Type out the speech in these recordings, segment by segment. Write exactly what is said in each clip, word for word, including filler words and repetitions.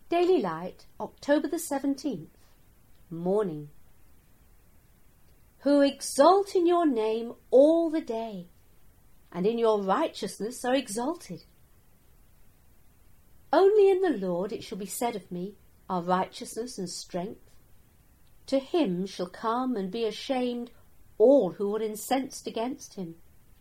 Daily Light, October the seventeenth, Morning. Who exult in your name all the day, and in your righteousness are exalted. Only in the Lord it shall be said of me, are righteousness and strength. To him shall come and be ashamed all who are incensed against him.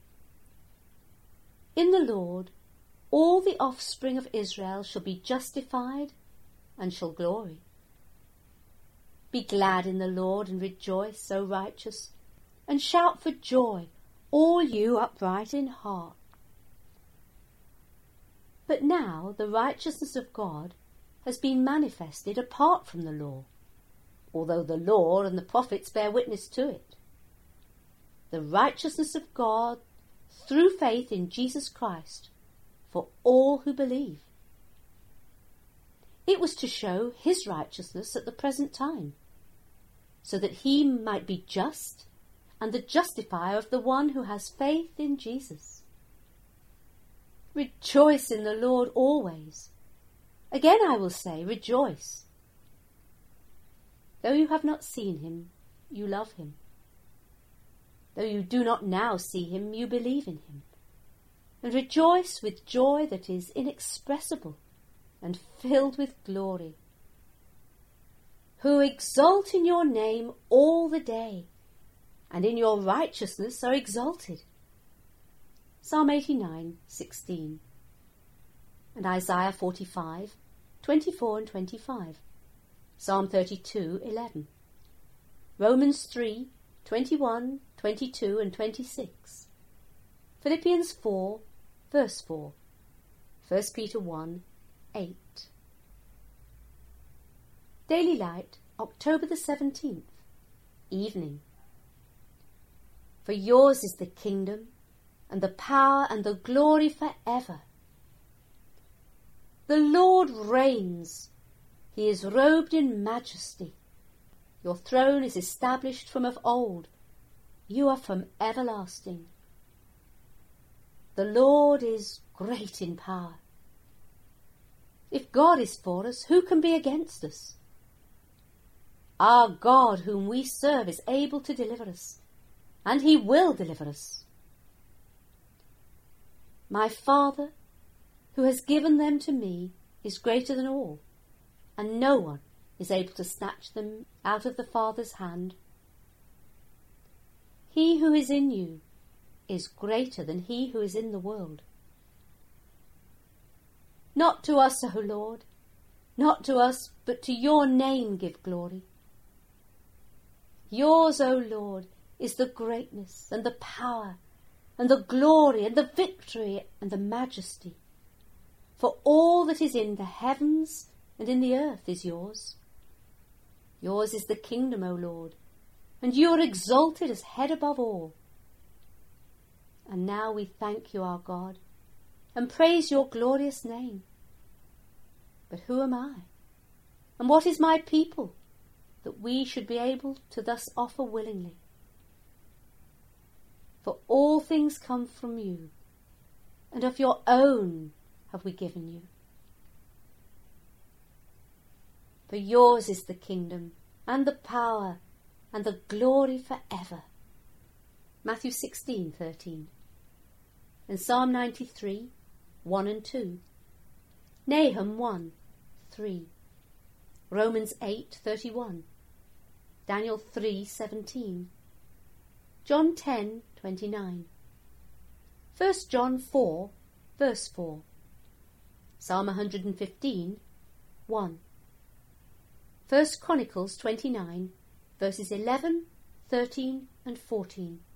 In the Lord all the offspring of Israel shall be justified and shall glory. Be glad in the Lord and rejoice, O righteous, and shout for joy, all you upright in heart. But now the righteousness of God has been manifested apart from the law, although the law and the prophets bear witness to it. The righteousness of God through faith in Jesus Christ for all who believe. It was to show his righteousness at the present time, so that he might be just and the justifier of the one who has faith in Jesus. Rejoice in the Lord always. Again I will say, rejoice. Though you have not seen him, you love him. Though you do not now see him, you believe in him, and rejoice with joy that is inexpressible and filled with glory. Who exult in your name all the day, and in your righteousness are exalted. Psalm eighty-nine, sixteen, and Isaiah forty-five, twenty-four and twenty-five. Psalm thirty-two, eleven. Romans three, twenty-one, twenty-two and twenty-six. Philippians four, verse four. First Peter one, eight. Daily Light, October the seventeenth, Evening. For yours is the kingdom, and the power and the glory forever. The Lord reigns. He is robed in majesty. Your throne is established from of old. You are from everlasting. The Lord is great in power. If God is for us, who can be against us? Our God whom we serve is able to deliver us, and he will deliver us. My Father, who has given them to me, is greater than all, and no one is able to snatch them out of the Father's hand. He who is in you is greater than he who is in the world. Not to us, O Lord, not to us, but to your name give glory. Yours, O Lord, is the greatness and the power and the glory and the victory and the majesty. For all that is in the heavens and in the earth is yours. Yours is the kingdom, O Lord, and you are exalted as head above all. And now we thank you, our God, and praise your glorious name. But who am I? And what is my people, that we should be able to thus offer willingly? For all things come from you, and of your own have we given you. For yours is the kingdom, and the power, and the glory forever. Matthew sixteen, thirteen. And Psalm ninety-three, one and two. Nahum one, three. Romans eight, thirty-one. Daniel three, seventeen. John ten, twenty-nine. First John four, verse four. Psalm one hundred fifteen, one. First Chronicles twenty-nine, verses eleven, thirteen and fourteen.